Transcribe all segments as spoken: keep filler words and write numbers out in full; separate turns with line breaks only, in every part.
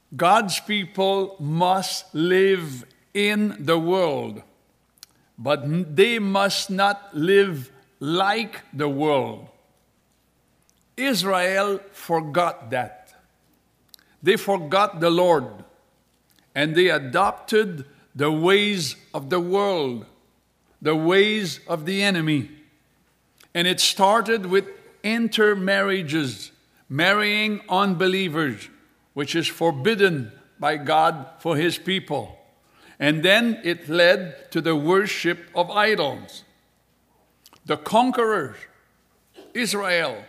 God's people must live in the world, but they must not live like the world. Israel forgot that. They forgot the Lord, and they adopted the ways of the world, the ways of the enemy. And it started with intermarriages, marrying unbelievers, which is forbidden by God for his people. And then it led to the worship of idols. The conquerors, Israel,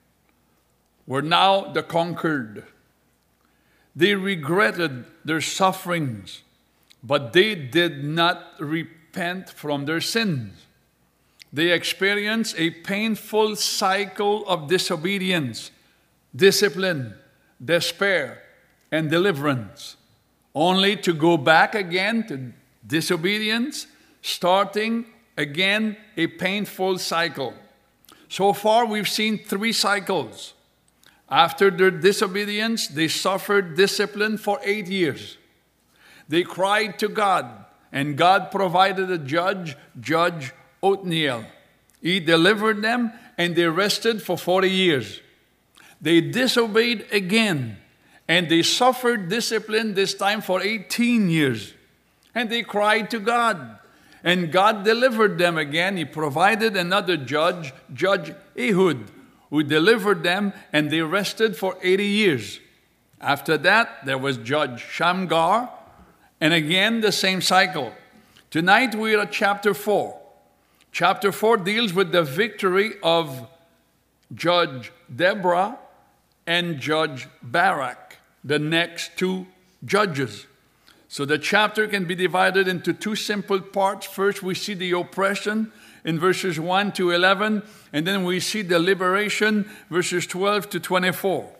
were now the conquered. They regretted their sufferings, but they did not repent from their sins. They experienced a painful cycle of disobedience, discipline, despair, and deliverance, only to go back again to disobedience, starting again a painful cycle. So far, we've seen three cycles. After their disobedience, they suffered discipline for eight years. They cried to God, and God provided a judge, Judge Othniel. He delivered them, and they rested for forty years. They disobeyed again, and they suffered discipline this time for eighteen years. And they cried to God, and God delivered them again. He provided another judge, Judge Ehud, who delivered them, and they rested for eighty years. After that, there was Judge Shamgar, and again the same cycle. Tonight we are at chapter four. Chapter four deals with the victory of Judge Deborah and Judge Barak, the next two judges. So the chapter can be divided into two simple parts. First, we see the oppression in verses one to eleven, and then we see the liberation, verses twelve to twenty-four.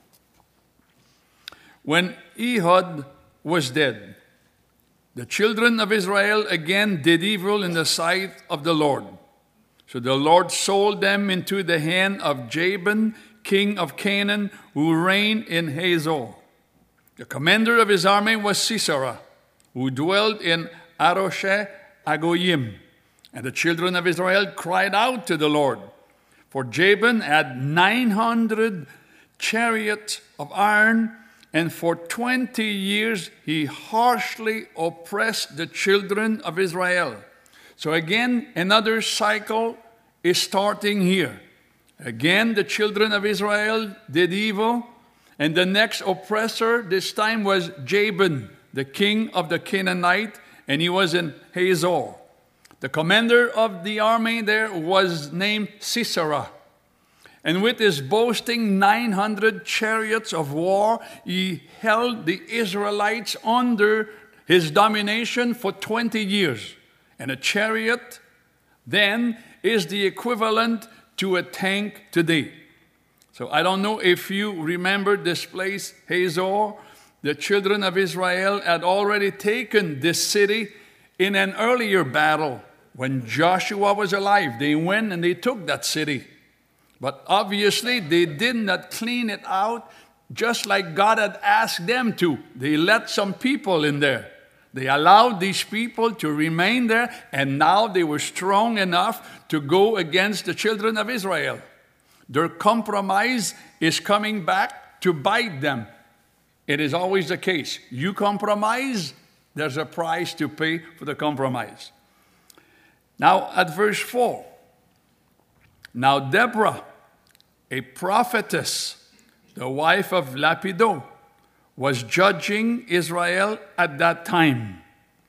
When Ehud was dead, the children of Israel again did evil in the sight of the Lord. So the Lord sold them into the hand of Jabin, king of Canaan, who reigned in Hazor. The commander of his army was Sisera, who dwelt in Arosheth Agoyim. And the children of Israel cried out to the Lord, for Jabin had nine hundred chariots of iron, and for twenty years he harshly oppressed the children of Israel. So again, another cycle is starting here. Again, the children of Israel did evil, and the next oppressor this time was Jabin, the king of the Canaanite, and he was in Hazor. The commander of the army there was named Sisera. And with his boasting nine hundred chariots of war, he held the Israelites under his domination for twenty years. And a chariot then is the equivalent to a tank today. So I don't know if you remember this place, Hazor. The children of Israel had already taken this city in an earlier battle when Joshua was alive. They went and they took that city. But obviously, they did not clean it out just like God had asked them to. They let some people in there. They allowed these people to remain there, and now they were strong enough to go against the children of Israel. Their compromise is coming back to bite them. It is always the case. You compromise, there's a price to pay for the compromise. Now, at verse four. Now Deborah, a prophetess, the wife of Lapido, was judging Israel at that time.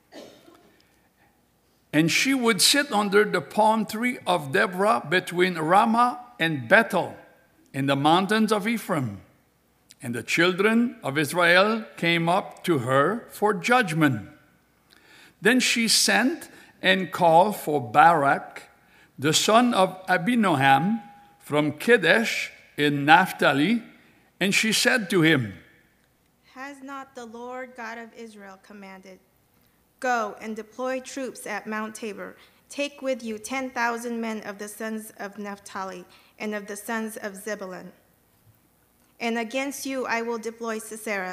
And she would sit under the palm tree of Deborah between Ramah and Bethel in the mountains of Ephraim. And the children of Israel came up to her for judgment. Then she sent and called for Barak, the son of Abinoam, from Kedesh in Naphtali, and she said to him,
Has not the Lord God of Israel commanded, Go and deploy troops at Mount Tabor. Take with you ten thousand men of the sons of Naphtali and of the sons of Zebulun. And against you I will deploy Sisera,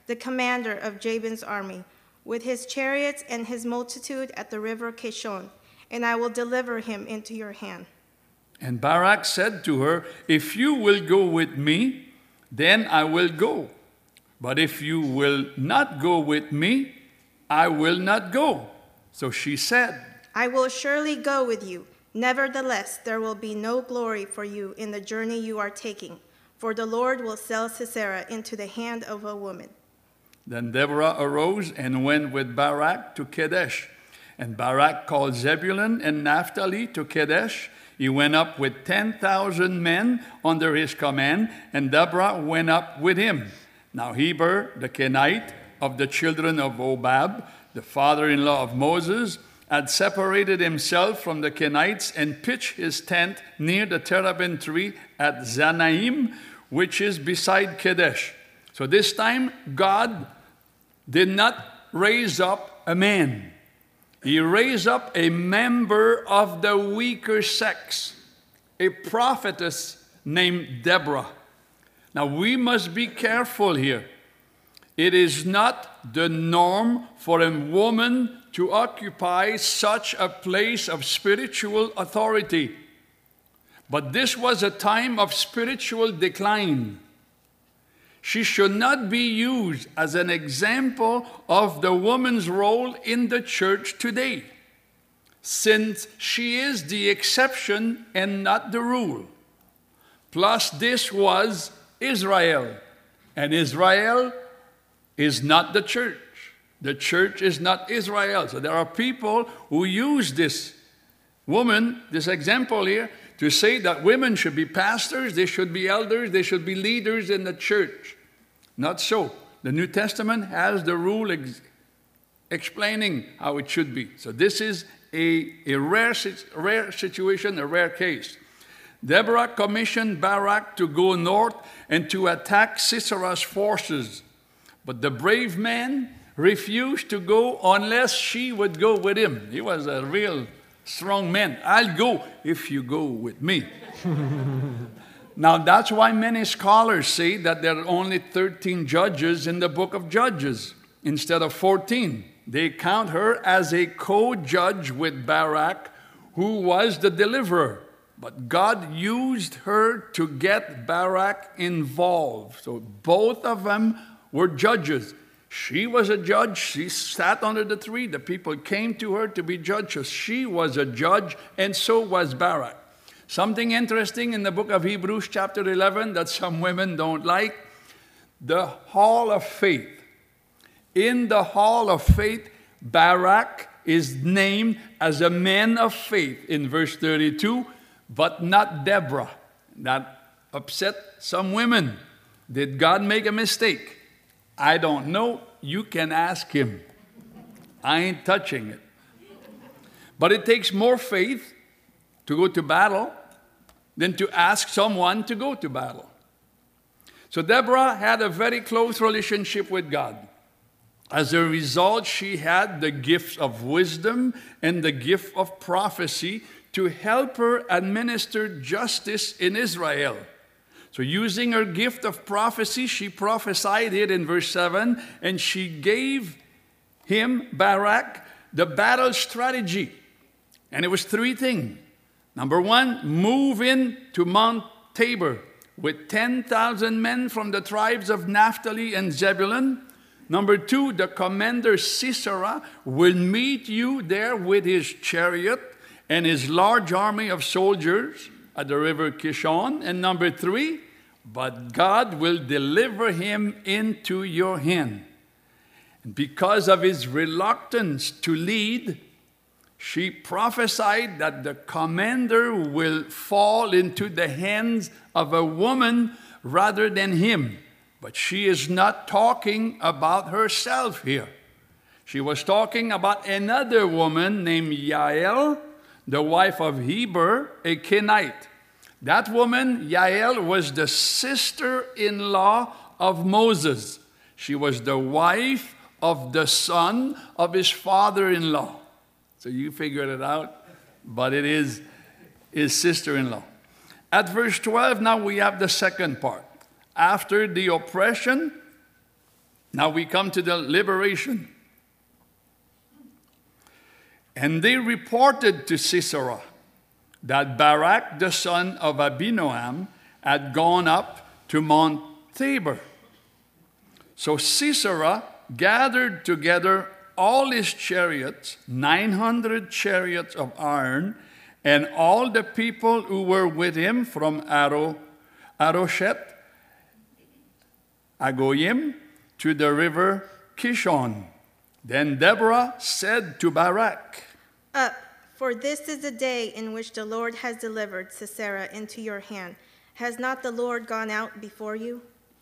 the commander of Jabin's army, with his chariots and his multitude at the river Kishon, and I will deliver him into your hand.
And Barak said to her, if you will go with me, then I will go. But if you will not go with me, I will not go. So she said,
I will surely go with you. Nevertheless, there will be no glory for you in the journey you are taking, for the Lord will sell Sisera into the hand of a woman.
Then Deborah arose and went with Barak to Kadesh. And Barak called Zebulun and Naphtali to Kadesh. He went up with ten thousand men under his command, and Deborah went up with him. Now Heber, the Kenite, of the children of Hobab, the father-in-law of Moses, had separated himself from the Kenites and pitched his tent near the terebinth tree at Zanaim, which is beside Kadesh. So this time, God did not raise up a man. He raised up a member of the weaker sex, a prophetess named Deborah. Now, we must be careful here. It is not the norm for a woman to occupy such a place of spiritual authority. But this was a time of spiritual decline. She should not be used as an example of the woman's role in the church today, since she is the exception and not the rule. Plus, this was Israel, and Israel is not the church. The church is not Israel. So there are people who use this woman, this example here, to say that women should be pastors, they should be elders, they should be leaders in the church. Not so. The New Testament has the rule ex- explaining how it should be. So this is a, a rare, rare situation, a rare case. Deborah commissioned Barak to go north and to attack Sisera's forces. But the brave man refused to go unless she would go with him. He was a real strong man. I'll go if you go with me. Now, that's why many scholars say that there are only thirteen judges in the book of Judges instead of fourteen. They count her as a co-judge with Barak, who was the deliverer. But God used her to get Barak involved. So both of them were judges. She was a judge. She sat under the tree. The people came to her to be judges. She was a judge, and so was Barak. Something interesting in the book of Hebrews chapter eleven that some women don't like, the hall of faith. In the hall of faith, Barak is named as a man of faith in verse thirty-two, but not Deborah. That upset some women. Did God make a mistake? I don't know. You can ask him. I ain't touching it. But it takes more faith to go to battle than to ask someone to go to battle. So Deborah had a very close relationship with God. As a result, she had the gift of wisdom and the gift of prophecy to help her administer justice in Israel. So using her gift of prophecy, she prophesied it in verse seven, and she gave him, Barak, the battle strategy. And it was three things. Number one, move in to Mount Tabor with ten thousand men from the tribes of Naphtali and Zebulun. Number two, the commander Sisera will meet you there with his chariot and his large army of soldiers at the river Kishon. And number three, but God will deliver him into your hand. And because of his reluctance to lead, she prophesied that the commander will fall into the hands of a woman rather than him. But she is not talking about herself here. She was talking about another woman named Yael, the wife of Heber, a Kenite. That woman, Yael, was the sister-in-law of Moses. She was the wife of the son of his father-in-law. So you figured it out, but it is his sister-in-law. At verse twelve, now we have the second part. After the oppression, Now we come to the liberation. And they reported to Sisera that Barak, the son of Abinoam, had gone up to Mount Tabor. So Sisera gathered together all his chariots, nine hundred chariots of iron, and all the people who were with him from Aro, Aroshet, Agoyim, to the river Kishon. Then Deborah said to Barak,
Up, for this is the day in which the Lord has delivered Sisera into your hand. Has not the Lord gone out before you?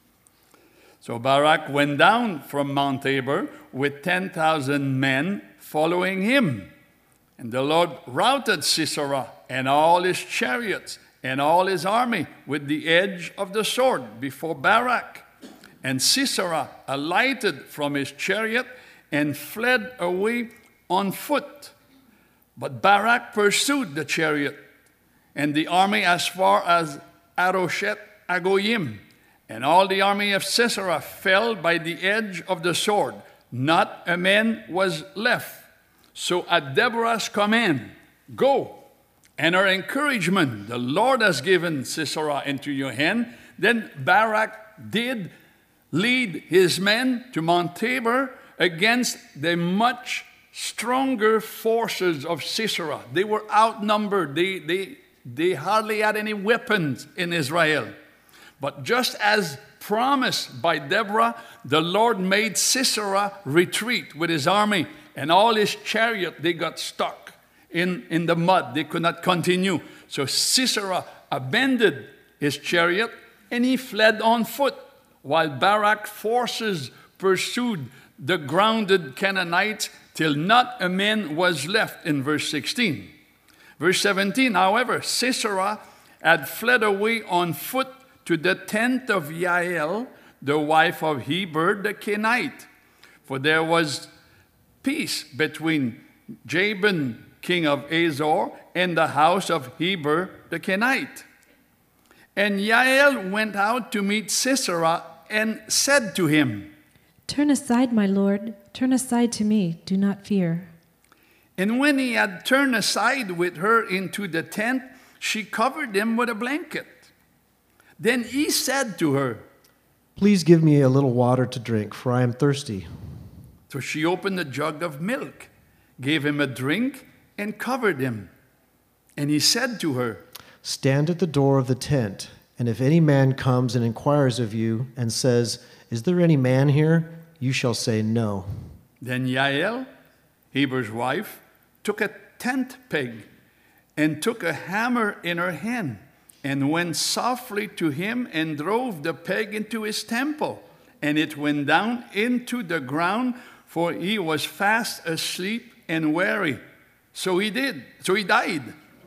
So Barak went down from Mount Tabor with ten thousand men following him. And the Lord routed Sisera and all his chariots and all his army with the edge of the sword before Barak. And Sisera alighted from his chariot and fled away on foot. But Barak pursued the chariot and the army as far as Aroshet Agoyim. And all the army of Sisera fell by the edge of the sword. Not a man was left. So at Deborah's command, go, and her encouragement, the Lord has given Sisera into your hand. Then Barak did lead his men to Mount Tabor against the much stronger forces of Sisera. They were outnumbered. They, they, they hardly had any weapons in Israel. But just as promised by Deborah, the Lord made Sisera retreat with his army, and all his chariot, they got stuck in, in the mud. They could not continue. So Sisera abandoned his chariot, and he fled on foot, while Barak's forces pursued the grounded Canaanites till not a man was left, in verse sixteen. Verse seventeen, however, Sisera had fled away on foot to the tent of Yael, the wife of Heber the Kenite. For there was peace between Jabin, king of Azor, and the house of Heber the Kenite. And Yael went out to meet Sisera and said to him,
Turn aside, my lord, turn aside to me, do not fear.
And when he had turned aside with her into the tent, she covered him with a blanket. Then he said to her,
Please give me a little water to drink, for I am thirsty.
So she opened a jug of milk, gave him a drink, and covered him. And he said to her,
Stand at the door of the tent, and if any man comes and inquires of you and says, Is there any man here? You shall say no.
Then Yael, Heber's wife, took a tent peg and took a hammer in her hand, and went softly to him and drove the peg into his temple. And it went down into the ground, for he was fast asleep and weary. So he did. So he died.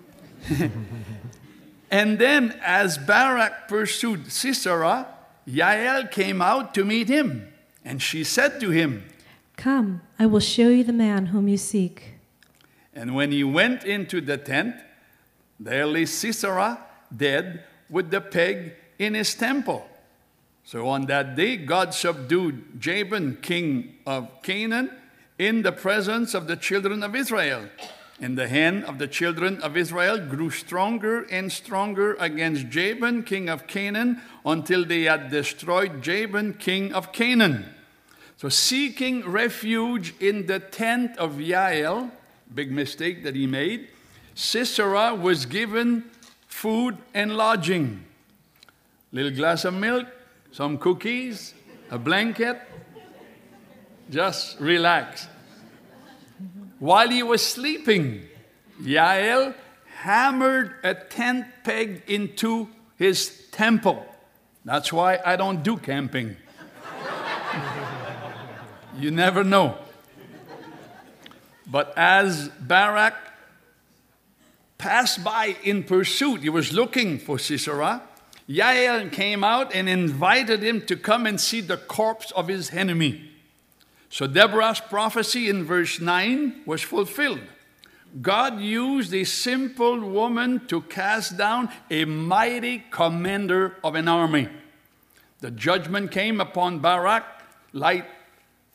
And then as Barak pursued Sisera, Yael came out to meet him. And she said to him,
Come, I will show you the man whom you seek.
And when he went into the tent, there lay Sisera dead with the peg in his temple. So on that day, God subdued Jabin, king of Canaan, in the presence of the children of Israel. And the hand of the children of Israel grew stronger and stronger against Jabin, king of Canaan, until they had destroyed Jabin, king of Canaan. So seeking refuge in the tent of Yael, big mistake that he made, Sisera was given food and lodging. Little glass of milk, some cookies, a blanket. Just relax. While he was sleeping, Yael hammered a tent peg into his temple. That's why I don't do camping. You never know. But as Barak passed by in pursuit, he was looking for Sisera, Yael came out and invited him to come and see the corpse of his enemy. So Deborah's prophecy in verse nine was fulfilled. God used a simple woman to cast down a mighty commander of an army. The judgment came upon Barak like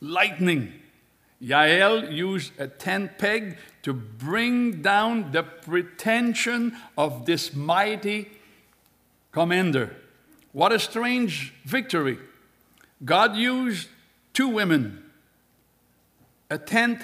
lightning. Yael used a tent peg to bring down the pretension of this mighty commander. What a strange victory. God used two women, a tent,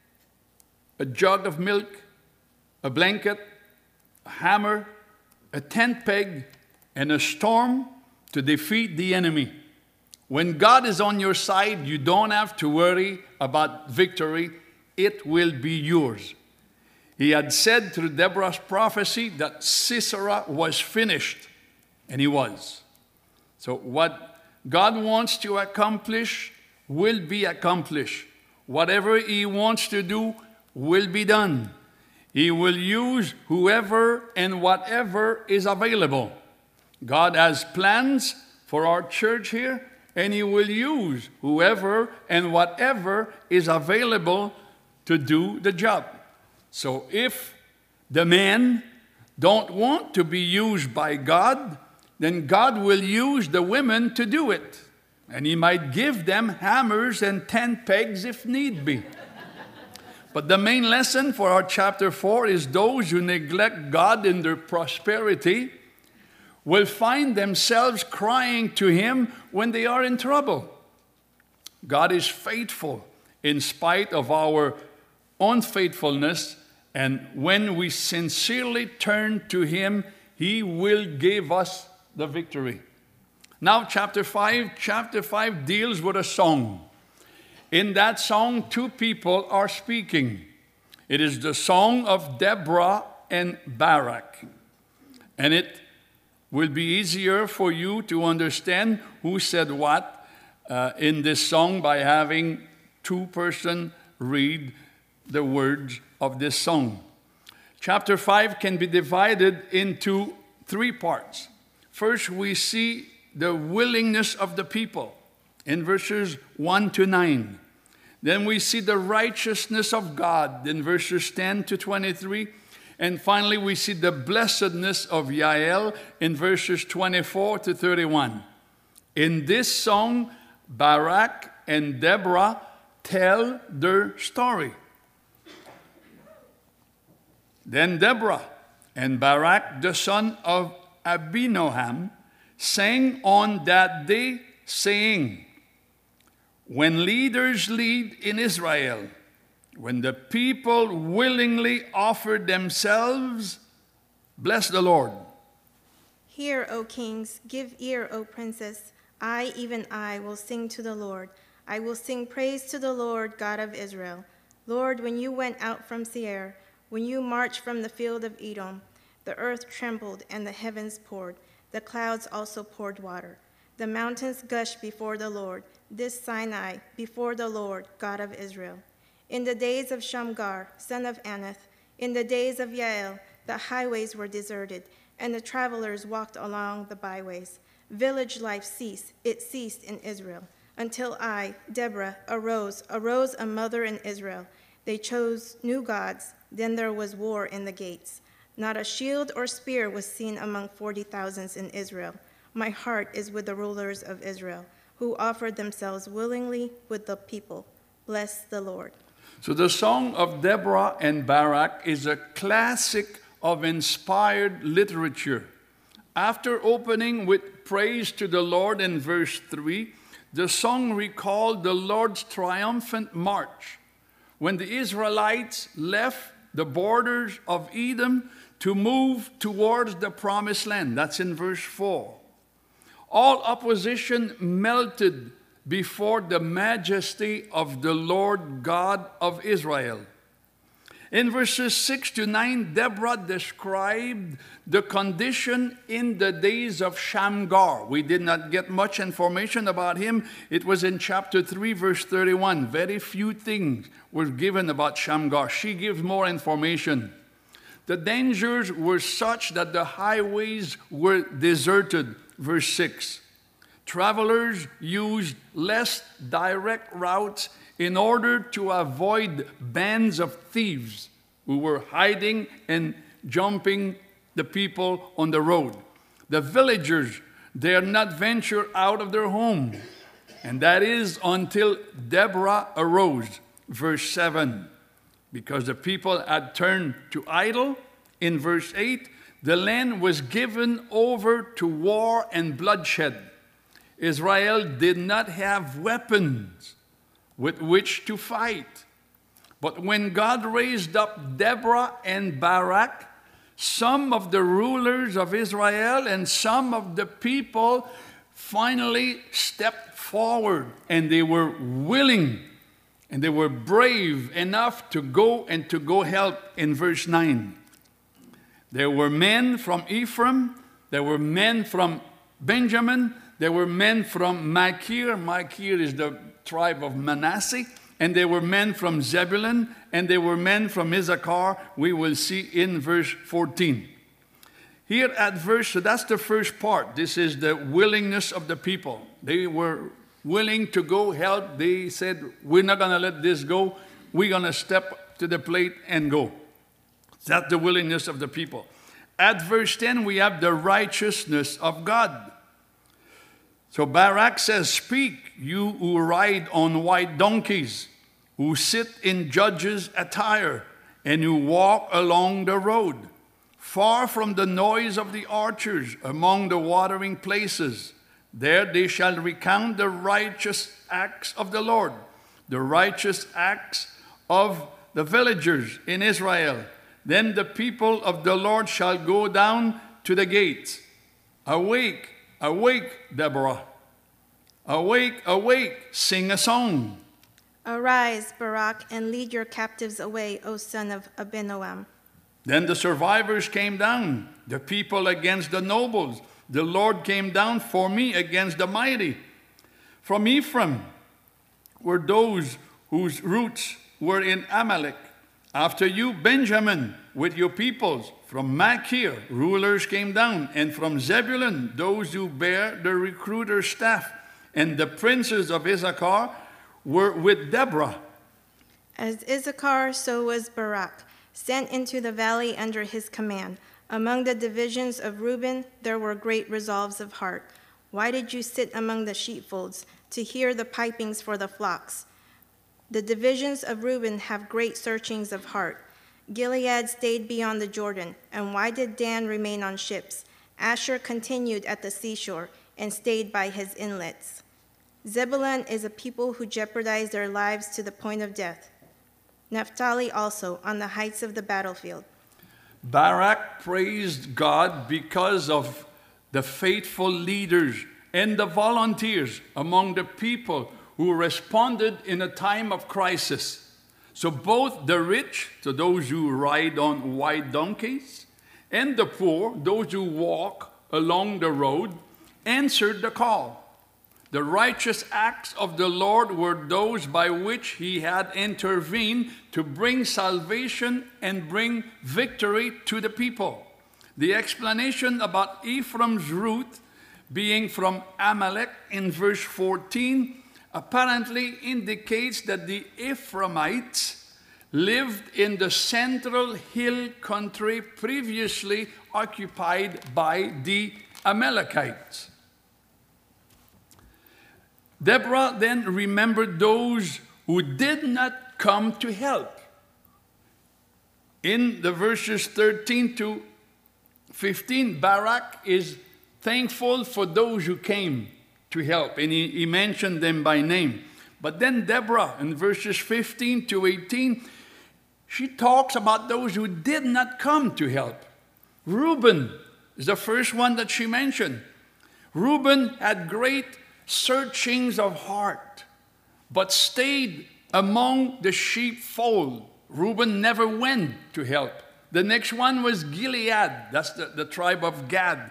a jug of milk, a blanket, a hammer, a tent peg, and a storm to defeat the enemy. When God is on your side, you don't have to worry about victory. It will be yours. He had said through Deborah's prophecy that Sisera was finished, and he was. So what God wants to accomplish will be accomplished. Whatever he wants to do will be done. He will use whoever and whatever is available. God has plans for our church here, and he will use whoever and whatever is available to do the job. So if the men don't want to be used by God, then God will use the women to do it. And he might give them hammers and tent pegs if need be. But the main lesson for our chapter four is those who neglect God in their prosperity will find themselves crying to him when they are in trouble. God is faithful in spite of our unfaithfulness, and when we sincerely turn to him, he will give us the victory. Now, chapter five. Chapter five deals with a song. In that song, two people are speaking. It is the song of Deborah and Barak. And it will be easier for you to understand who said what uh, in this song by having two persons read the words of this song. Chapter five can be divided into three parts. First, we see the willingness of the people in verses one to nine. Then we see the righteousness of God in verses ten to twenty-three. And finally, we see the blessedness of Yael in verses twenty-four to thirty-one. In this song, Barak and Deborah tell their story. Then Deborah and Barak, the son of Abinoam, sang on that day, saying, when leaders lead in Israel, when the people willingly offer themselves, bless the Lord.
Hear, O kings, give ear, O princes. I, even I, will sing to the Lord. I will sing praise to the Lord, God of Israel. Lord, when you went out from Seir, when you marched from the field of Edom, the earth trembled and the heavens poured. The clouds also poured water. The mountains gushed before the Lord, this Sinai before the Lord, God of Israel. In the days of Shamgar, son of Anath, in the days of Yael, the highways were deserted, and the travelers walked along the byways. Village life ceased, it ceased in Israel, until I, Deborah, arose, arose a mother in Israel. They chose new gods, then there was war in the gates. Not a shield or spear was seen among forty thousands in Israel. My heart is with the rulers of Israel, who offered themselves willingly with the people. Bless the Lord.
So the song of Deborah and Barak is a classic of inspired literature. After opening with praise to the Lord in verse three, the song recalled the Lord's triumphant march when the Israelites left the borders of Edom to move towards the promised land. That's in verse four. All opposition melted before the majesty of the Lord God of Israel. In verses six to nine, Deborah described the condition in the days of Shamgar. We did not get much information about him. It was in chapter three, verse thirty-one. Very few things were given about Shamgar. She gives more information. The dangers were such that the highways were deserted, verse six. Travelers used less direct routes in order to avoid bands of thieves who were hiding and jumping the people on the road. The villagers dare not venture out of their home. And that is until Deborah arose, verse seven. Because the people had turned to idol, in verse eight, the land was given over to war and bloodshed. Israel did not have weapons with which to fight. But when God raised up Deborah and Barak, some of the rulers of Israel and some of the people finally stepped forward, and they were willing and they were brave enough to go and to go help in verse nine. There were men from Ephraim, there were men from Benjamin, there were men from Machir. Machir is the tribe of Manasseh. And there were men from Zebulun, and there were men from Issachar, we will see in verse fourteen. Here at verse, so that's the first part. This is the willingness of the people. They were willing to go help. They said, we're not going to let this go. We're going to step to the plate and go. That's the willingness of the people. At verse ten, we have the righteousness of God. So Barak says, speak, you who ride on white donkeys, who sit in judges' attire, and who walk along the road, far from the noise of the archers, among the watering places. There they shall recount the righteous acts of the Lord, the righteous acts of the villagers in Israel. Then the people of the Lord shall go down to the gates. Awake, awake, Deborah. Awake, awake, sing a song.
Arise, Barak, and lead your captives away, O son of Abinoam.
Then the survivors came down, the people against the nobles. The Lord came down for me against the mighty. From Ephraim were those whose roots were in Amalek. After you, Benjamin, with your peoples. From Machir, rulers came down. And from Zebulun, those who bear the recruiter's staff. And the princes of Issachar were with Deborah.
As Issachar, so was Barak, sent into the valley under his command. Among the divisions of Reuben, there were great resolves of heart. Why did you sit among the sheepfolds to hear the pipings for the flocks? The divisions of Reuben have great searchings of heart. Gilead stayed beyond the Jordan. And why did Dan remain on ships? Asher continued at the seashore and stayed by his inlets. Zebulun is a people who jeopardize their lives to the point of death. Naphtali also, on the heights of the battlefield.
Barak praised God because of the faithful leaders and the volunteers among the people who responded in a time of crisis. So both the rich, so those who ride on white donkeys, and the poor, those who walk along the road, answered the call. The righteous acts of the Lord were those by which he had intervened to bring salvation and bring victory to the people. The explanation about Ephraim's root being from Amalek in verse fourteen apparently indicates that the Ephraimites lived in the central hill country previously occupied by the Amalekites. Deborah then remembered those who did not come to help. In the verses thirteen to fifteen, Barak is thankful for those who came to help, and he, he mentioned them by name. But then Deborah, in verses fifteen to eighteen, she talks about those who did not come to help. Reuben is the first one that she mentioned. Reuben had great searchings of heart, but stayed among the sheepfold. Reuben never went to help. The next one was Gilead. That's the, the tribe of Gad.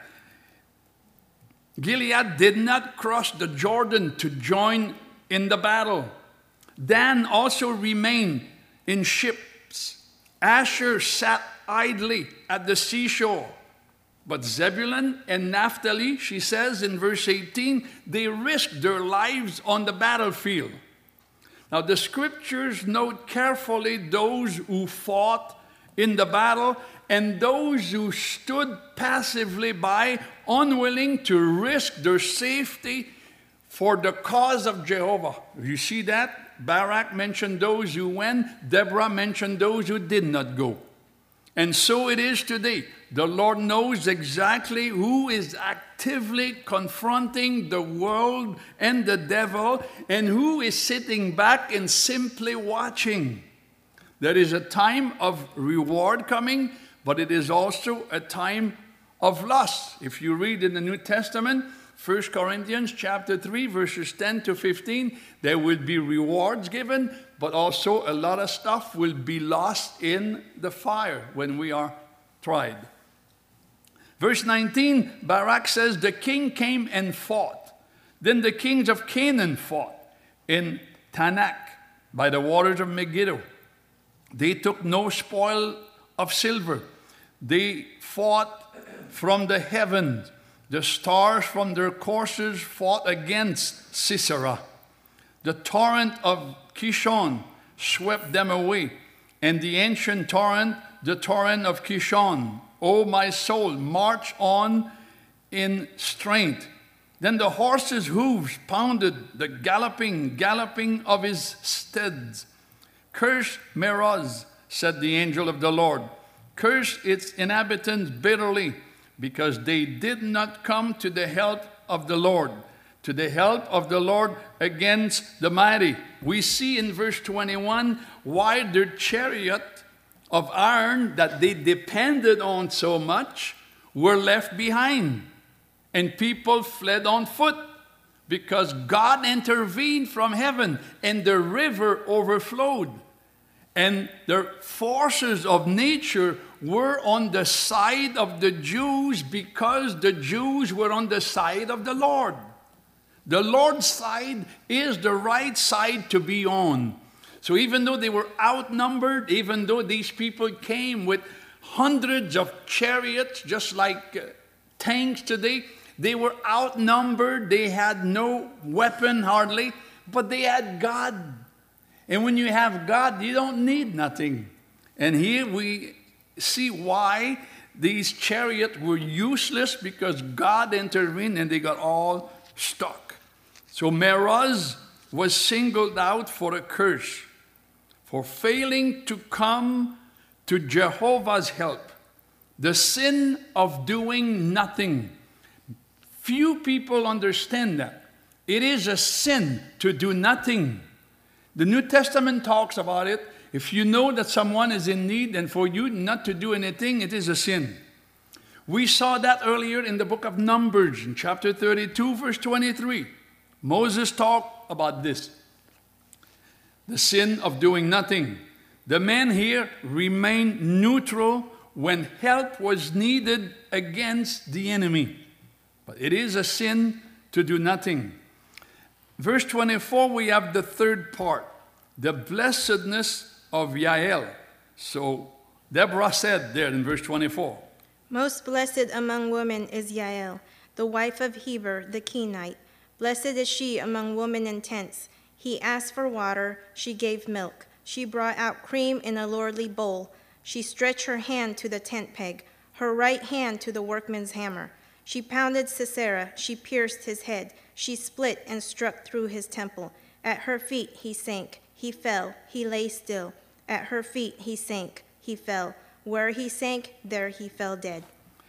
Gilead did not cross the Jordan to join in the battle. Dan also remained in ships. Asher sat idly at the seashore. But Zebulun and Naphtali, she says in verse eighteen, they risked their lives on the battlefield. Now the scriptures note carefully those who fought in the battle and those who stood passively by, unwilling to risk their safety for the cause of Jehovah. You see that? Barak mentioned those who went. Deborah mentioned those who did not go. And so it is today. The Lord knows exactly who is actively confronting the world and the devil and who is sitting back and simply watching. There is a time of reward coming, but it is also a time of loss. If you read in the New Testament, First Corinthians chapter three, verses ten to fifteen, there will be rewards given, but also a lot of stuff will be lost in the fire when we are tried. Verse nineteen, Barak says, the king came and fought. Then the kings of Canaan fought in Tanakh by the waters of Megiddo. They took no spoil of silver. They fought from the heavens. The stars from their courses fought against Sisera. The torrent of Kishon swept them away, and the ancient torrent, the torrent of Kishon. O my soul, march on in strength. Then the horse's hooves pounded the galloping, galloping of his steeds. Curse Meroz, said the angel of the Lord. Curse its inhabitants bitterly, because they did not come to the help of the Lord, to the help of the Lord against the mighty. We see in verse twenty-one why their chariot of iron that they depended on so much were left behind, and people fled on foot, because God intervened from heaven, and the river overflowed. And the forces of nature were on the side of the Jews because the Jews were on the side of the Lord. The Lord's side is the right side to be on. So even though they were outnumbered, even though these people came with hundreds of chariots, just like uh, tanks today, they were outnumbered. They had no weapon hardly, but they had God. And when you have God, you don't need nothing. And here we see why these chariots were useless, because God intervened and they got all stuck. So Meroz was singled out for a curse, for failing to come to Jehovah's help. The sin of doing nothing. Few people understand that. It is a sin to do nothing. The New Testament talks about it. If you know that someone is in need and for you not to do anything, it is a sin. We saw that earlier in the book of Numbers, in chapter thirty-two, verse twenty-three. Moses talked about this. The sin of doing nothing. The men here remained neutral when help was needed against the enemy. But it is a sin to do nothing. Verse twenty-four, we have the third part, the blessedness of Yael. So Deborah said there in verse twenty-four,
Most blessed among women is Yael, the wife of Heber the Kenite. Blessed is she among women in tents. He asked for water, she gave milk. She brought out cream in a lordly bowl. She stretched her hand to the tent peg, her right hand to the workman's hammer. She pounded Sisera, she pierced his head. She split and struck through his temple. At her feet he sank, he fell, he lay still. At her feet he sank, he fell. Where he sank, there he fell dead.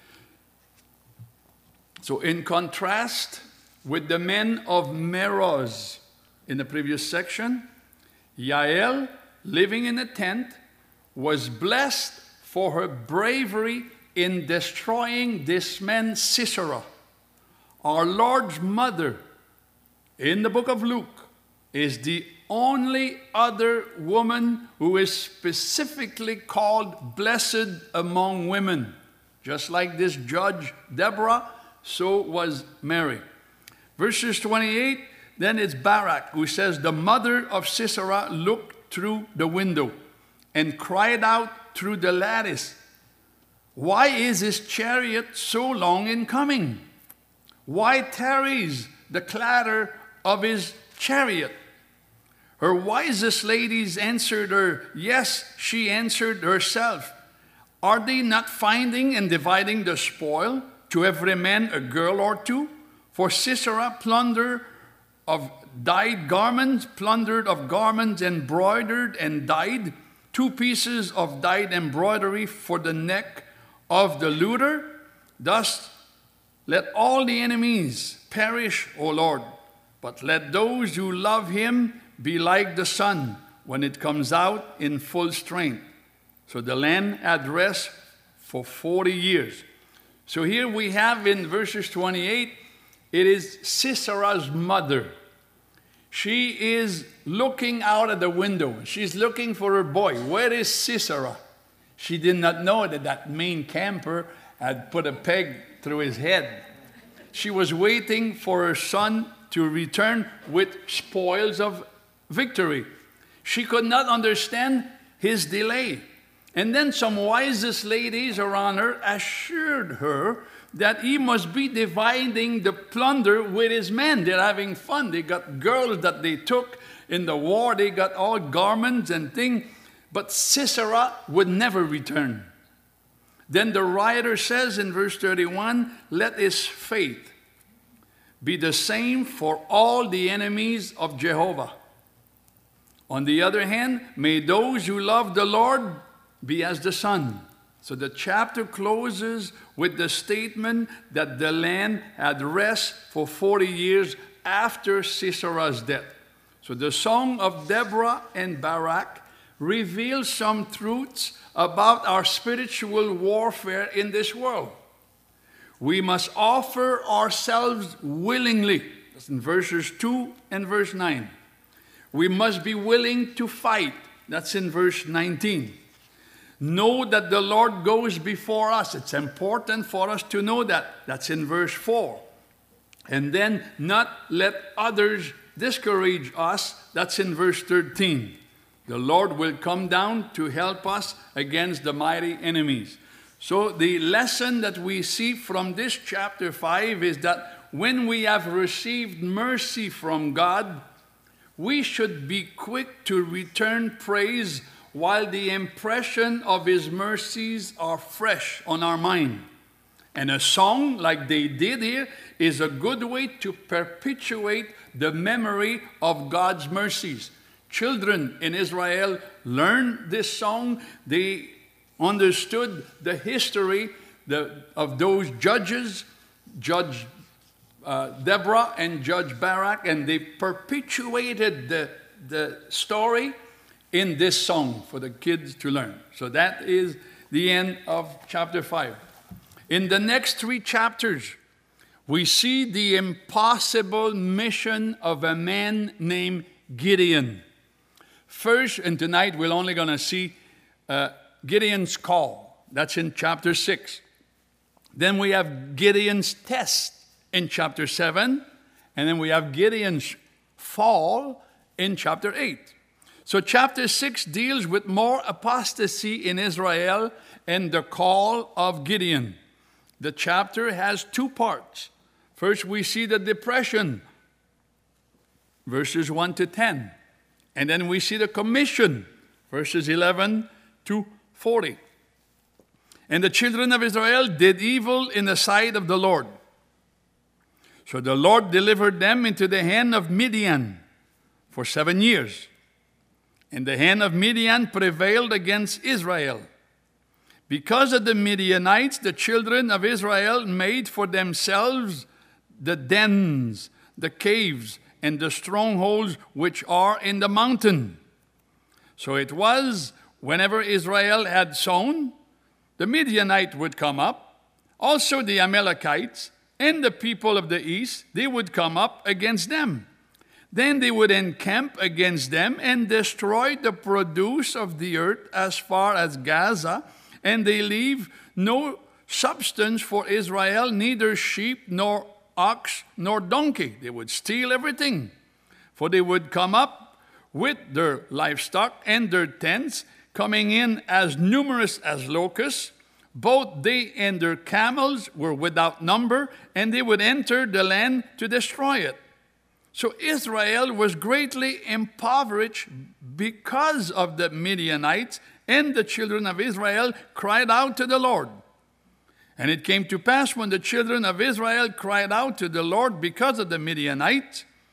So in contrast with the men of Meroz in the previous section, Yael, living in a tent, was blessed for her bravery in destroying this man Sisera. Our Lord's mother, in the book of Luke, is the only other woman who is specifically called blessed among women. Just like this judge Deborah, so was Mary. Verses twenty-eight, then it's Barak who says, the mother of Sisera looked through the window and cried out through the lattice, why is his chariot so long in coming? Why tarries the clatter of his chariot? Her wisest ladies answered her, yes, she answered herself. Are they not finding and dividing the spoil, to every man a girl or two? For Sisera plunder of dyed garments, plundered of garments embroidered and dyed, two pieces of dyed embroidery for the neck of the looter. Thus let all the enemies perish, O Lord, but let those who love him be like the sun when it comes out in full strength. So the land had rest for forty years. So here we have in verses twenty-eight, it is Sisera's mother. She is looking out at the window. She's looking for her boy. Where is Sisera? She did not know that that mean camper had put a peg through his head. She was waiting for her son to return with spoils of victory. She could not understand his delay. And then some wisest ladies around her assured her that he must be dividing the plunder with his men. They're having fun. They got girls that they took in the war. They got all garments and things. But Sisera would never return. Then the writer says in verse thirty-one, let his fate be the same for all the enemies of Jehovah. On the other hand, may those who love the Lord be as the sun. So the chapter closes with the statement that the land had rest for forty years after Sisera's death. So the song of Deborah and Barak reveals some truths about our spiritual warfare in this world. We must offer ourselves willingly. That's in verses two and verse nine. We must be willing to fight. That's in verse nineteen. Know that the Lord goes before us. It's important for us to know that. That's in verse four. And then not let others discourage us. That's in verse thirteen. The Lord will come down to help us against the mighty enemies. So the lesson that we see from this chapter five is that when we have received mercy from God, we should be quick to return praise while the impression of his mercies are fresh on our mind. And a song like they did here is a good way to perpetuate the memory of God's mercies. Children in Israel learned this song. They understood the history the, of those judges, Judge uh, Deborah and Judge Barak, and they perpetuated the, the story in this song for the kids to learn. So that is the end of chapter five. In the next three chapters, we see the impossible mission of a man named Gideon. First, and tonight we're only going to see uh, Gideon's call. That's in chapter six. Then we have Gideon's test in chapter seven. And then we have Gideon's fall in chapter eight. So chapter six deals with more apostasy in Israel and the call of Gideon. The chapter has two parts. First, we see the depression, verses one to ten. And then we see the commission, verses eleven to forty. And the children of Israel did evil in the sight of the Lord. So the Lord delivered them into the hand of Midian for seven years. And the hand of Midian prevailed against Israel. Because of the Midianites, the children of Israel made for themselves the dens, the caves, and the strongholds which are in the mountain. So it was, whenever Israel had sown, the Midianite would come up. Also the Amalekites and the people of the east, they would come up against them. Then they would encamp against them and destroy the produce of the earth as far as Gaza, and they leave no substance for Israel, neither sheep nor ox nor donkey. They would steal everything. For they would come up with their livestock and their tents, coming in as numerous as locusts. Both they and their camels were without number, and they would enter the land to destroy it. So Israel was greatly impoverished because of the Midianites, and the children of Israel cried out to the Lord. And it came to pass when the children of Israel cried out to the Lord because of the Midianites,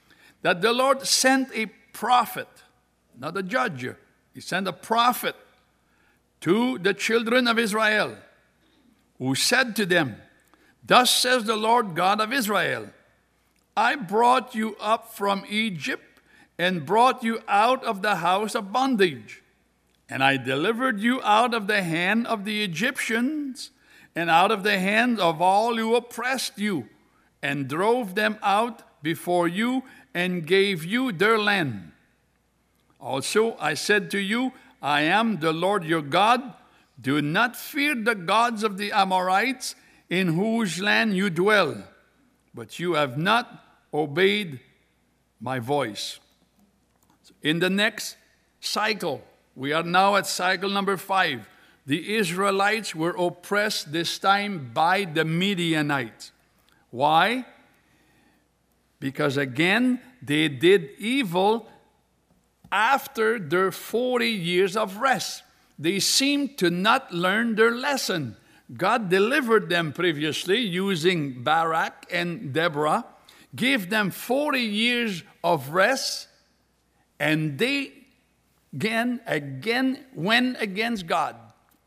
that the Lord sent a prophet, not a judge. He sent a prophet to the children of Israel, who said to them, "Thus says the Lord God of Israel, I brought you up from Egypt and brought you out of the house of bondage. And I delivered you out of the hand of the Egyptians and out of the hand of all who oppressed you, and drove them out before you and gave you their land. Also I said to you, I am the Lord your God. Do not fear the gods of the Amorites in whose land you dwell, but you have not obeyed my voice." In the next cycle, we are now at cycle number five. The Israelites were oppressed this time by the Midianites. Why? Because again, they did evil after their forty years of rest. They seemed to not learn their lesson. God delivered them previously using Barak and Deborah, gave them forty years of rest, and they again, again went against God.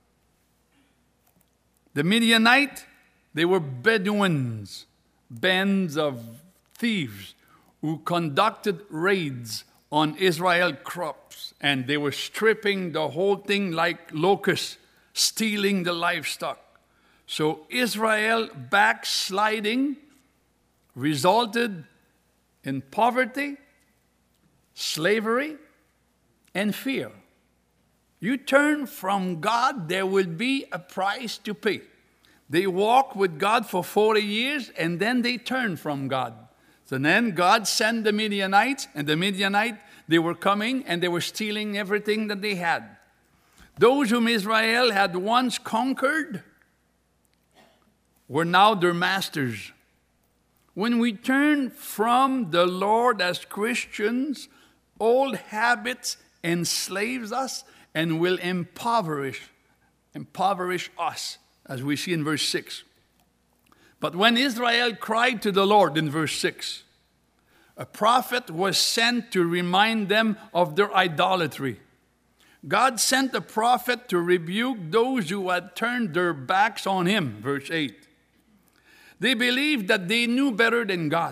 The Midianite, they were Bedouins, bands of thieves who conducted raids on Israel crops, and they were stripping the whole thing like locusts, stealing the livestock. So Israel backsliding resulted in poverty, slavery, and fear. You turn from God, there will be a price to pay. They walk with God for forty years, and then they turn from God. So then God sent the Midianites, and the Midianites, they were coming, and they were stealing everything that they had. Those whom Israel had once conquered were now their masters. When we turn from the Lord as Christians, old habits enslaves us and will impoverish, impoverish us, as we see in verse six. But when Israel cried to the Lord in verse six, a prophet was sent to remind them of their idolatry. God sent a prophet to rebuke those who had turned their backs on him, verse eight. They believed that they knew better than God.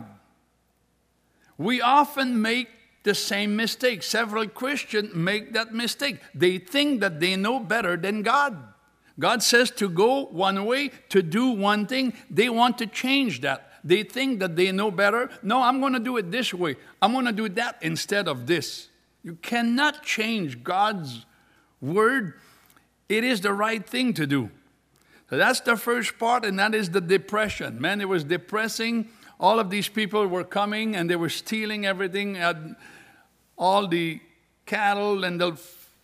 We often make the same mistake. Several Christians make that mistake. They think that they know better than God. God says to go one way, to do one thing. They want to change that. They think that they know better. No, I'm going to do it this way. I'm going to do that instead of this. You cannot change God's word. It is the right thing to do. So that's the first part, and that is the depression. Man, it was depressing. All of these people were coming, and they were stealing everything, all the cattle and the,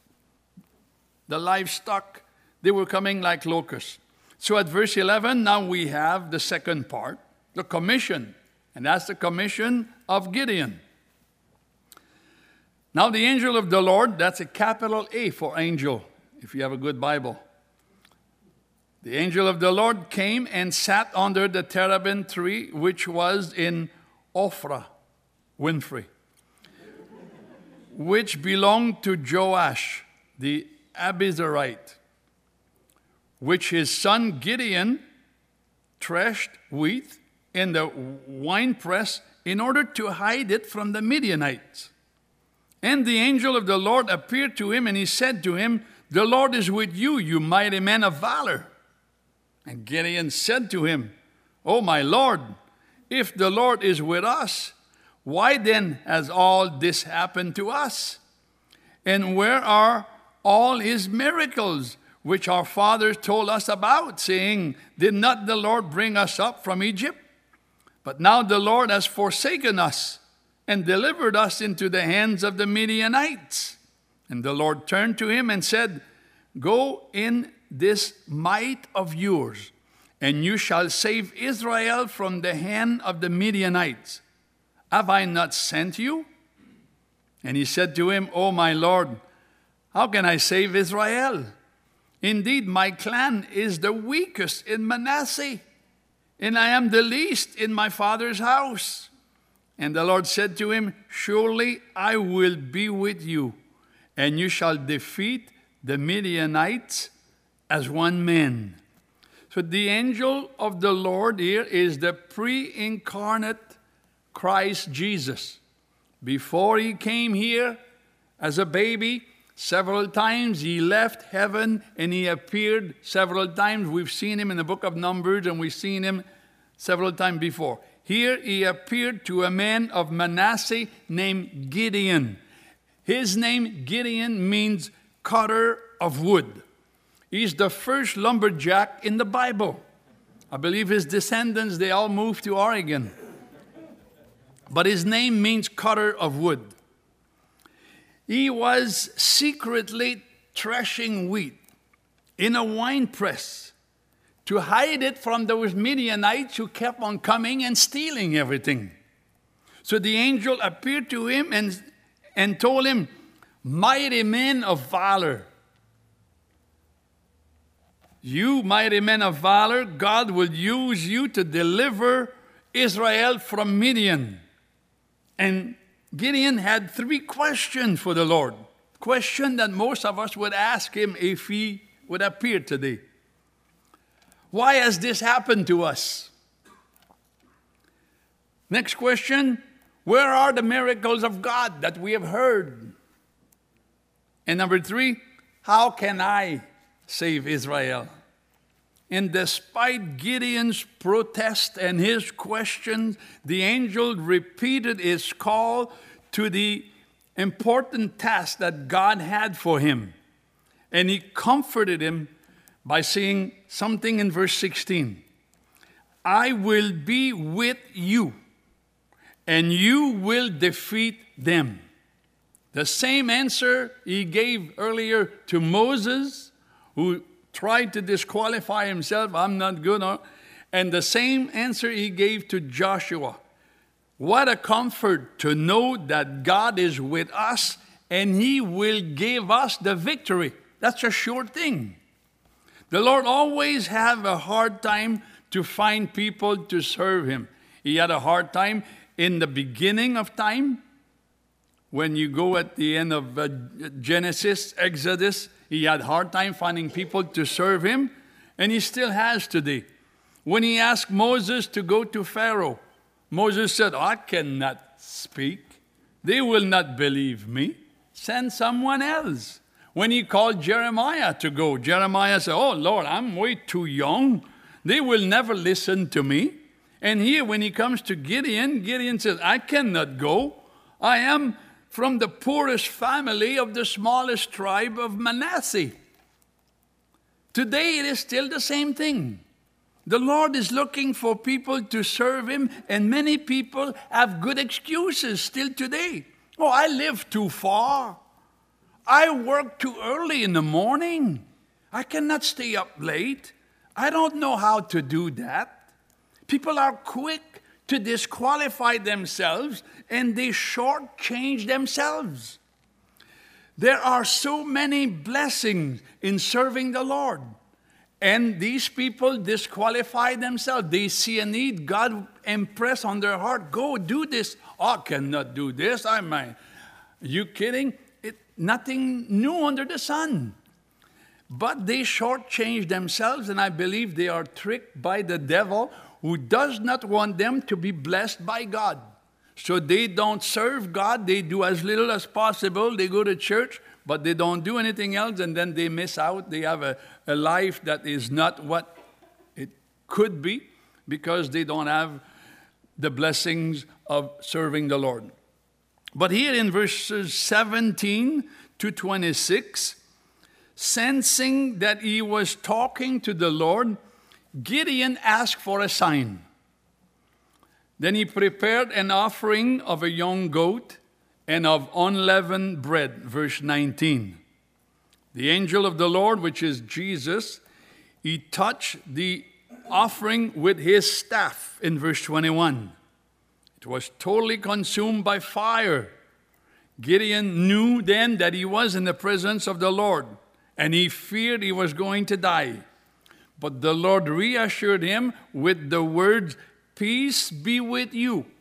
the livestock. They were coming like locusts. So at verse eleven, now we have the second part, the commission. And that's the commission of Gideon. Now the angel of the Lord, that's a capital A for angel, if you have a good Bible. The angel of the Lord came and sat under the terebinth tree, which was in Ophrah, Winfrey, which belonged to Joash, the Abiezrite, which his son Gideon threshed wheat in the winepress in order to hide it from the Midianites. And the angel of the Lord appeared to him, and he said to him, "The Lord is with you, you mighty man of valor." And Gideon said to him, "O my Lord, if the Lord is with us, why then has all this happened to us? And where are all his miracles, which our fathers told us about, saying, did not the Lord bring us up from Egypt? But now the Lord has forsaken us and delivered us into the hands of the Midianites." And the Lord turned to him and said, "Go in this might of yours, and you shall save Israel from the hand of the Midianites. Have I not sent you?" And he said to him, "O my Lord, how can I save Israel? Indeed, my clan is the weakest in Manasseh, and I am the least in my father's house. And the Lord said to him, surely I will be with you, and you shall defeat the Midianites as one man. So the angel of the Lord here is the pre-incarnate Christ Jesus. Before he came here as a baby, several times he left heaven and he appeared several times. We've seen him in the book of Numbers, and we've seen him several times before. Here he appeared to a man of Manasseh named Gideon. His name, Gideon, means cutter of wood. He's the first lumberjack in the Bible. I believe his descendants, they all moved to Oregon. But his name means cutter of wood. He was secretly threshing wheat in a wine press to hide it from those Midianites who kept on coming and stealing everything. So the angel appeared to him and, and told him, mighty men of valor. You, mighty men of valor, God will use you to deliver Israel from Midian. And Gideon had three questions for the Lord. Question that most of us would ask him if he would appear today. Why has this happened to us? Next question, where are the miracles of God that we have heard? And number three, how can I save Israel? And despite Gideon's protest and his questions, the angel repeated his call to the important task that God had for him. And he comforted him by saying something in verse sixteen. I will be with you, and you will defeat them. The same answer he gave earlier to Moses, who tried to disqualify himself, I'm not good, huh? And the same answer he gave to Joshua. What a comfort to know that God is with us and he will give us the victory. That's a sure thing. The Lord always have a hard time to find people to serve him. He had a hard time in the beginning of time. When you go at the end of uh, Genesis, Exodus, he had a hard time finding people to serve him, and he still has today. When he asked Moses to go to Pharaoh, Moses said, I cannot speak. They will not believe me. Send someone else. When he called Jeremiah to go, Jeremiah said, oh, Lord, I'm way too young. They will never listen to me. And here, when he comes to Gideon, Gideon says, I cannot go. I am from the poorest family of the smallest tribe of Manasseh. Today, it is still the same thing. The Lord is looking for people to serve him, and many people have good excuses still today. Oh, I live too far. I work too early in the morning. I cannot stay up late. I don't know how to do that. People are quick to disqualify themselves, and they shortchange themselves. There are so many blessings in serving the Lord. And these people disqualify themselves. They see a need. God impress on their heart, go do this. Oh, I cannot do this. I might. Are you kidding? It, nothing new under the sun. But they shortchange themselves, and I believe they are tricked by the devil, who does not want them to be blessed by God. So they don't serve God. They do as little as possible. They go to church, but they don't do anything else, and then they miss out. They have a, a life that is not what it could be because they don't have the blessings of serving the Lord. But here in verses seventeen to twenty-six, sensing that he was talking to the Lord, Gideon asked for a sign. Then he prepared an offering of a young goat and of unleavened bread, verse nineteen. The angel of the Lord, which is Jesus, he touched the offering with his staff in verse twenty-one. It was totally consumed by fire. Gideon knew then that he was in the presence of the Lord, and he feared he was going to die. But the Lord reassured him with the words, peace be with you.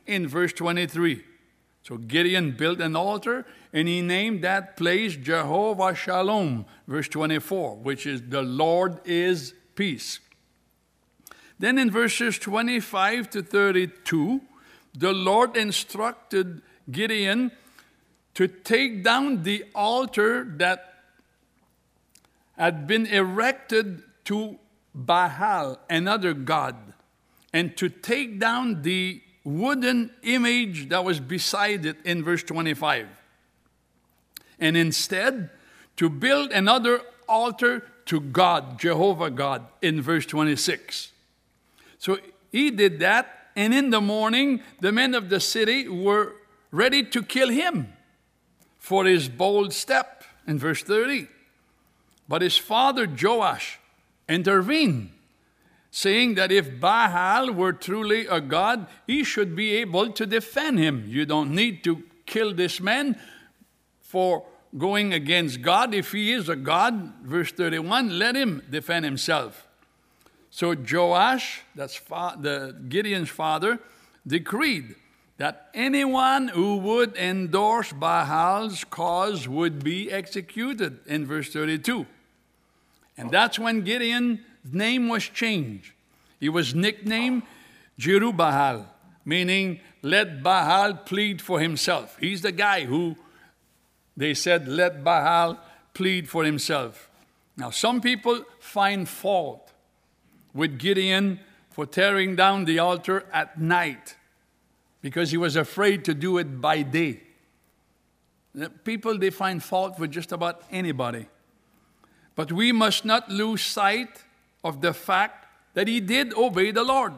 in verse twenty-three. So Gideon built an altar, and he named that place Jehovah Shalom, verse twenty-four, which is the Lord is peace. Then in verses twenty-five to thirty-two, the Lord instructed Gideon to take down the altar that had been erected to Baal, another god, and to take down the wooden image that was beside it in verse twenty-five. And instead, to build another altar to God, Jehovah God, in verse twenty-six. So he did that, and in the morning, the men of the city were ready to kill him for his bold step, in verse thirty. But his father Joash intervened, saying that if Baal were truly a god, he should be able to defend him. You don't need to kill this man for going against God. If he is a god, verse thirty-one, let him defend himself. So Joash, that's fa- the Gideon's father, decreed that anyone who would endorse Baal's cause would be executed, in verse thirty-two. And that's when Gideon's name was changed. He was nicknamed Jerubbaal, meaning let Baal plead for himself. He's the guy who, they said, let Baal plead for himself. Now, some people find fault with Gideon for tearing down the altar at night because he was afraid to do it by day. People, they find fault with just about anybody. But we must not lose sight of the fact that he did obey the Lord.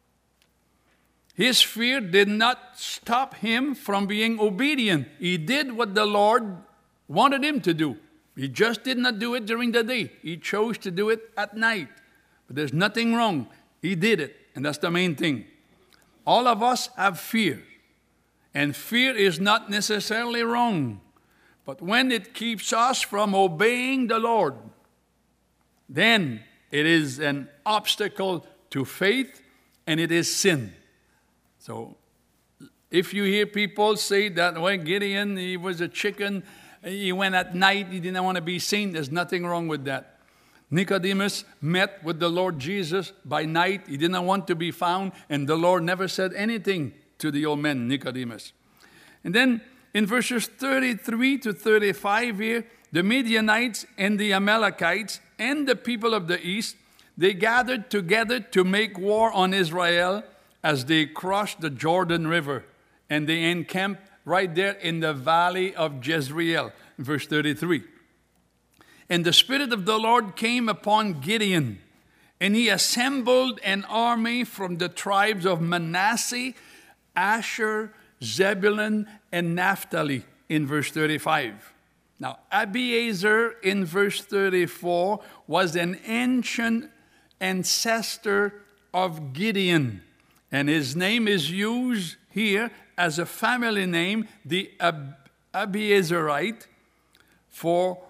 His fear did not stop him from being obedient. He did what the Lord wanted him to do. He just did not do it during the day. He chose to do it at night. But there's nothing wrong. He did it, and that's the main thing. All of us have fear, and fear is not necessarily wrong. But when it keeps us from obeying the Lord, then it is an obstacle to faith, and it is sin. So if you hear people say that, well, Gideon, he was a chicken, he went at night, he didn't want to be seen, there's nothing wrong with that. Nicodemus met with the Lord Jesus by night. He didn't want to be found, and the Lord never said anything to the old man, Nicodemus. And then in verses thirty-three to thirty-five here, the Midianites and the Amalekites and the people of the east, they gathered together to make war on Israel as they crossed the Jordan River. And they encamped right there in the valley of Jezreel, verse thirty-three. And the Spirit of the Lord came upon Gideon, and he assembled an army from the tribes of Manasseh, Asher, Zebulun, and Naphtali, in verse thirty-five. Now, Abiezer, in verse thirty-four, was an ancient ancestor of Gideon, and his name is used here as a family name, the Ab- Abiezerite, for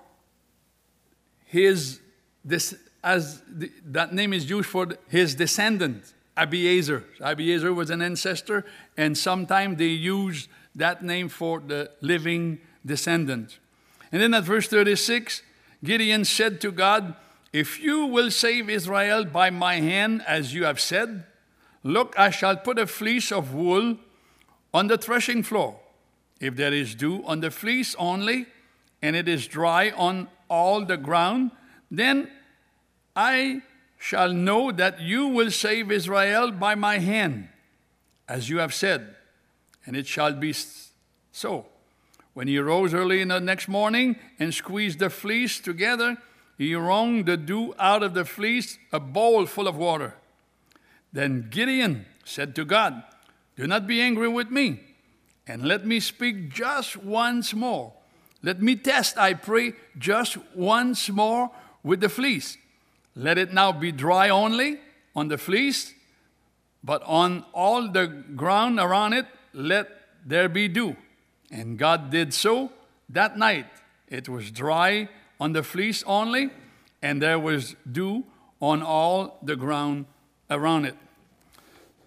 his, this, as the, that name is used for his descendant, Abiezer. Abiezer was an ancestor, and sometimes they use that name for the living descendant. And then at verse thirty-six, Gideon said to God, if you will save Israel by my hand, as you have said, look, I shall put a fleece of wool on the threshing floor. If there is dew on the fleece only, and it is dry on all the ground, then I shall know that you will save Israel by my hand, as you have said, and it shall be so. When he rose early in the next morning and squeezed the fleece together, he wrung the dew out of the fleece, a bowl full of water. Then Gideon said to God, do not be angry with me, and let me speak just once more. Let me test, I pray, just once more with the fleece. Let it now be dry only on the fleece, but on all the ground around it, let there be dew. And God did so that night. It was dry on the fleece only, and there was dew on all the ground around it.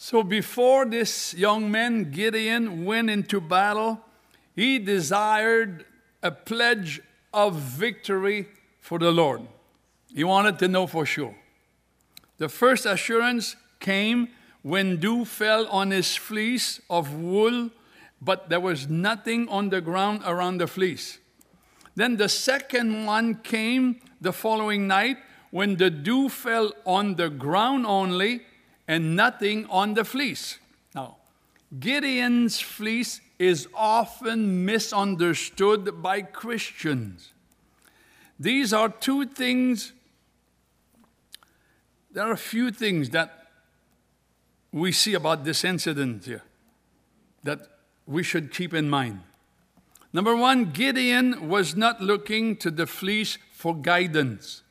So before this young man, Gideon, went into battle, he desired a pledge of victory for the Lord. He wanted to know for sure. The first assurance came when dew fell on his fleece of wool, but there was nothing on the ground around the fleece. Then the second one came the following night when the dew fell on the ground only and nothing on the fleece. Now, Gideon's fleece is often misunderstood by Christians. These are two things, there are a few things that we see about this incident here that we should keep in mind. Number one, Gideon was not looking to the fleece for guidance.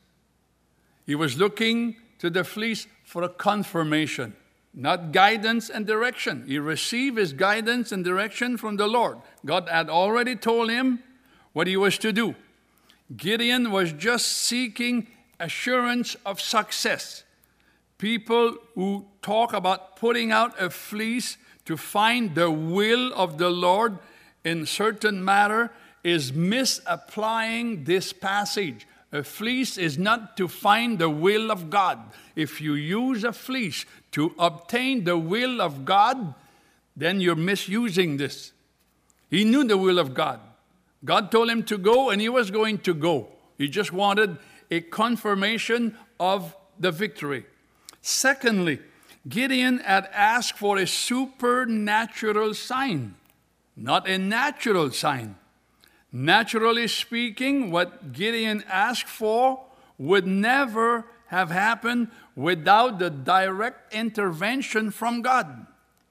He was looking to the fleece for a confirmation, not guidance and direction. He received his guidance and direction from the Lord. God had already told him what he was to do. Gideon was just seeking assurance of success. People who talk about putting out a fleece to find the will of the Lord in certain matter is misapplying this passage. A fleece is not to find the will of God. If you use a fleece to obtain the will of God, then you're misusing this. He knew the will of God. God told him to go, and he was going to go. He just wanted a confirmation of the victory. Secondly, Gideon had asked for a supernatural sign, not a natural sign. Naturally speaking, what Gideon asked for would never have happened without the direct intervention from God.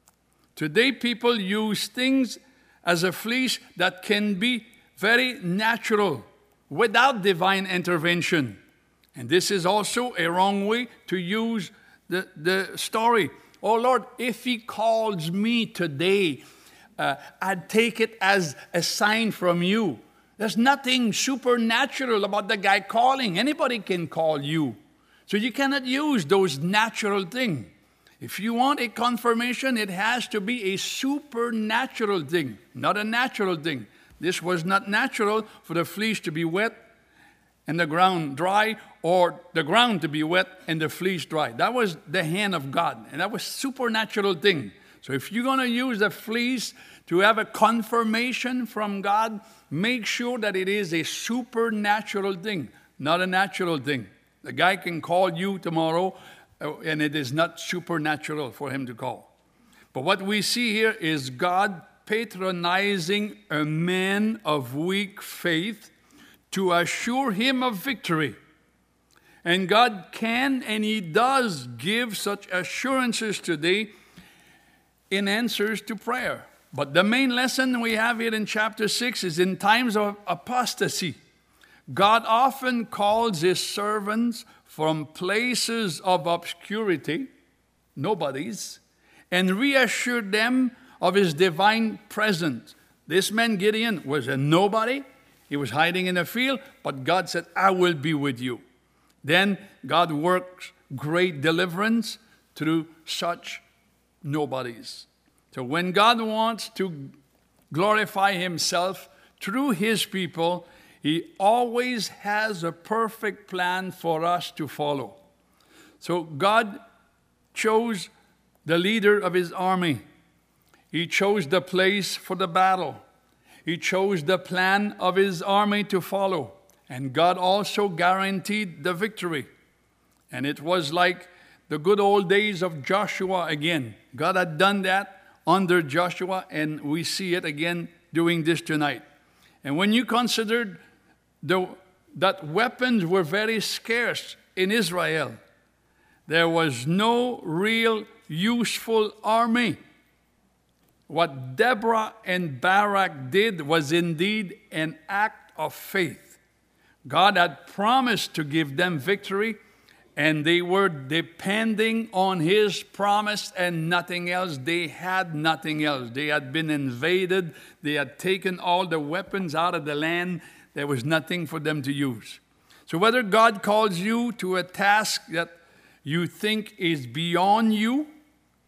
Today, people use things as a fleece that can be very natural without divine intervention. And this is also a wrong way to use the, the story. Oh Lord, if he calls me today, uh, I'd take it as a sign from you. There's nothing supernatural about the guy calling. Anybody can call you. So you cannot use those natural things. If you want a confirmation, it has to be a supernatural thing, not a natural thing. This was not natural for the fleece to be wet and the ground dry, or the ground to be wet and the fleece dry. That was the hand of God, and that was supernatural thing. So if you're going to use the fleece to have a confirmation from God, make sure that it is a supernatural thing, not a natural thing. The guy can call you tomorrow, uh, and it is not supernatural for him to call. But what we see here is God patronizing a man of weak faith to assure him of victory. And God can and he does give such assurances today in answers to prayer. But the main lesson we have here in chapter six is in times of apostasy, God often calls his servants from places of obscurity, nobodies, and reassured them of his divine presence. This man Gideon was a nobody. He was hiding in a field, but God said, I will be with you. Then God works great deliverance through such nobodies. So when God wants to glorify himself through his people, he always has a perfect plan for us to follow. So God chose the leader of his army. He chose the place for the battle. He chose the plan of his army to follow. And God also guaranteed the victory. And it was like the good old days of Joshua again. God had done that under Joshua, and we see it again doing this tonight. And when you considered the, that weapons were very scarce in Israel, there was no real useful army. What Deborah and Barak did was indeed an act of faith. God had promised to give them victory, and they were depending on his promise and nothing else. They had nothing else. They had been invaded. They had taken all the weapons out of the land. There was nothing for them to use. So whether God calls you to a task that you think is beyond you,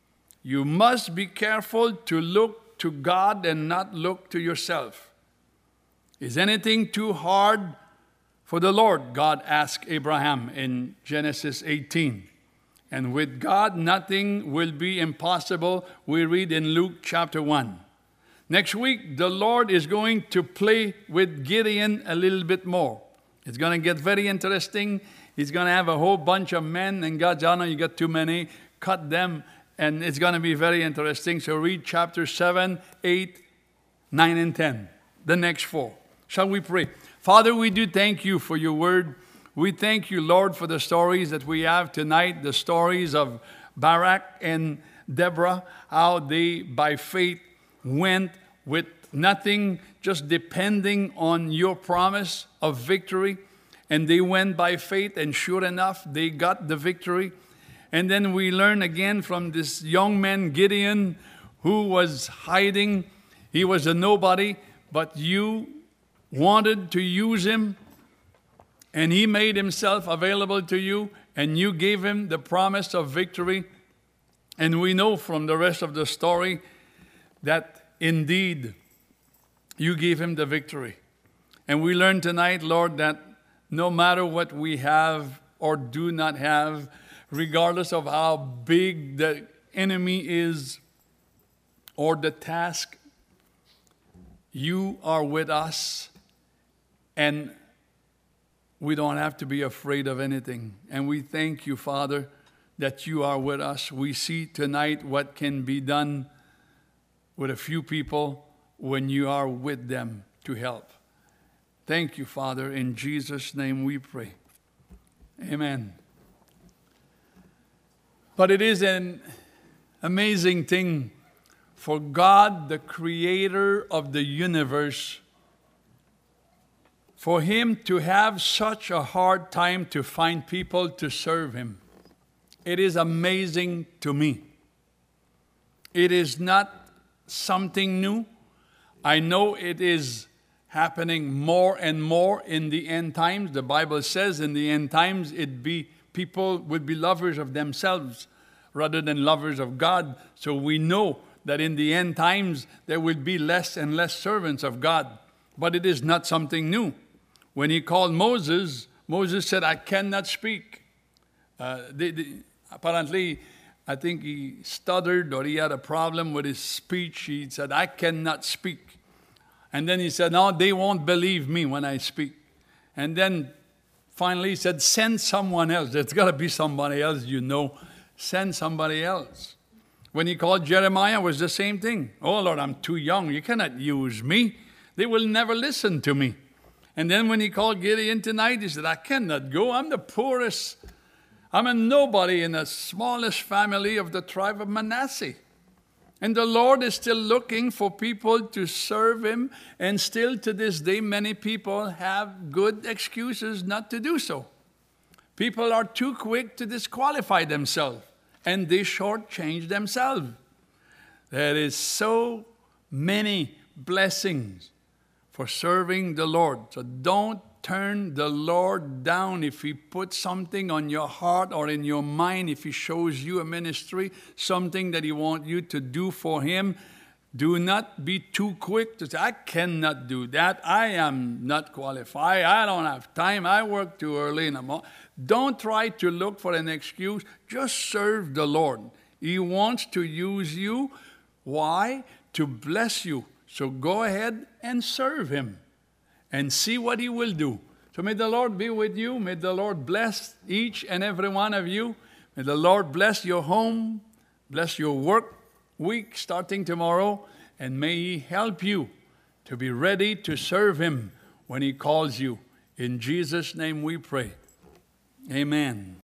You must be careful to look to God and not look to yourself. Is anything too hard for the Lord? God asked Abraham in Genesis eighteen. And with God, nothing will be impossible. We read in Luke chapter one. Next week, the Lord is going to play with Gideon a little bit more. It's going to get very interesting. He's going to have a whole bunch of men, and God's, oh no, you got too many, cut them, and it's going to be very interesting. So read chapter seven, eight, nine, and ten, the next four. Shall we pray? Father, we do thank you for your word. We thank you, Lord, for the stories that we have tonight, the stories of Barak and Deborah, how they, by faith, went with nothing, just depending on your promise of victory. And they went by faith, and sure enough, they got the victory. And then we learn again from this young man, Gideon, who was hiding. He was a nobody, but you wanted to use him, and he made himself available to you, and you gave him the promise of victory. And we know from the rest of the story that indeed you gave him the victory. And we learn tonight, Lord, that no matter what we have or do not have, regardless of how big the enemy is or the task, you are with us, and we don't have to be afraid of anything. And we thank you, Father, that you are with us. We see tonight what can be done with a few people when you are with them to help. Thank you, Father. In Jesus' name we pray. Amen. But it is an amazing thing for God, the creator of the universe, for him to have such a hard time to find people to serve him. It is amazing to me. It is not something new. I know it is happening more and more in the end times. The Bible says in the end times it be people would be lovers of themselves rather than lovers of God. So we know that in the end times there will be less and less servants of God. But it is not something new. When he called Moses, Moses said, I cannot speak. Uh, they, they, apparently, I think he stuttered or he had a problem with his speech. He said, I cannot speak. And then he said, no, they won't believe me when I speak. And then finally he said, send someone else. There's got to be somebody else, you know. Send somebody else. When he called Jeremiah, it was the same thing. Oh, Lord, I'm too young. You cannot use me. They will never listen to me. And then when he called Gideon tonight, he said, I cannot go. I'm the poorest. I'm a nobody in the smallest family of the tribe of Manasseh. And the Lord is still looking for people to serve him. And still to this day, many people have good excuses not to do so. People are too quick to disqualify themselves, and they shortchange themselves. There is so many blessings for serving the Lord. So don't turn the Lord down if he puts something on your heart or in your mind, if he shows you a ministry, something that he wants you to do for him. Do not be too quick to say, I cannot do that. I am not qualified. I don't have time. I work too early in the morning. Don't try to look for an excuse. Just serve the Lord. He wants to use you. Why? To bless you. So go ahead and serve him and see what he will do. So may the Lord be with you. May the Lord bless each and every one of you. May the Lord bless your home, bless your work week starting tomorrow, and may he help you to be ready to serve him when he calls you. In Jesus' name we pray. Amen.